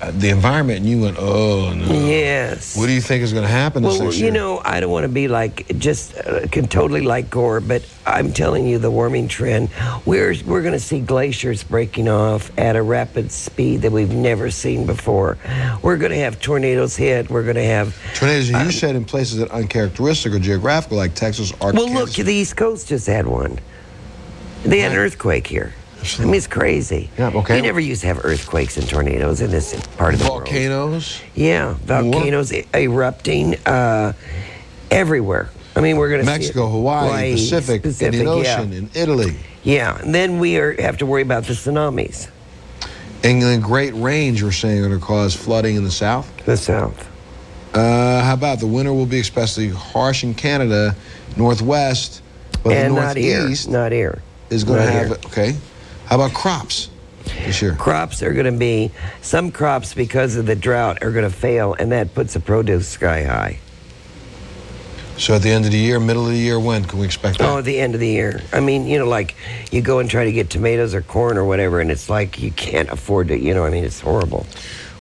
the environment, and you went, oh no. Yes. What do you think is going to happen this Well, next year? you know, I don't want to be like just can totally like Gore, but I'm telling you, the warming trend, we're going to see glaciers breaking off at a rapid speed that we've never seen before. We're going to have tornadoes hit. We're going to have tornadoes. You said in places that are uncharacteristic or geographical, like Texas, Arkansas. Well, look, the East Coast just had one. They had an earthquake here. I mean, it's crazy. Yeah, okay. We never used to have earthquakes and tornadoes in this part of the world. Volcanoes. Yeah, volcanoes erupting everywhere. I mean, we're going to Mexico, Hawaii, Pacific, Indian Ocean, in Italy. Yeah, and then we have to worry about the tsunamis. And the Great Rains, we're saying, are going to cause flooding in the south. The south. How about the winter will be especially harsh in Canada, northwest, but and the northeast not here. Is going to have it. Okay. How about crops this year? Crops are going to be, some crops because of the drought are going to fail, and that puts the produce sky high. So at the end of the year, middle of the year, when can we expect that? Oh, at the end of the year. I mean, you know, like you go and try to get tomatoes or corn or whatever, and it's like you can't afford to, you know, I mean, it's horrible.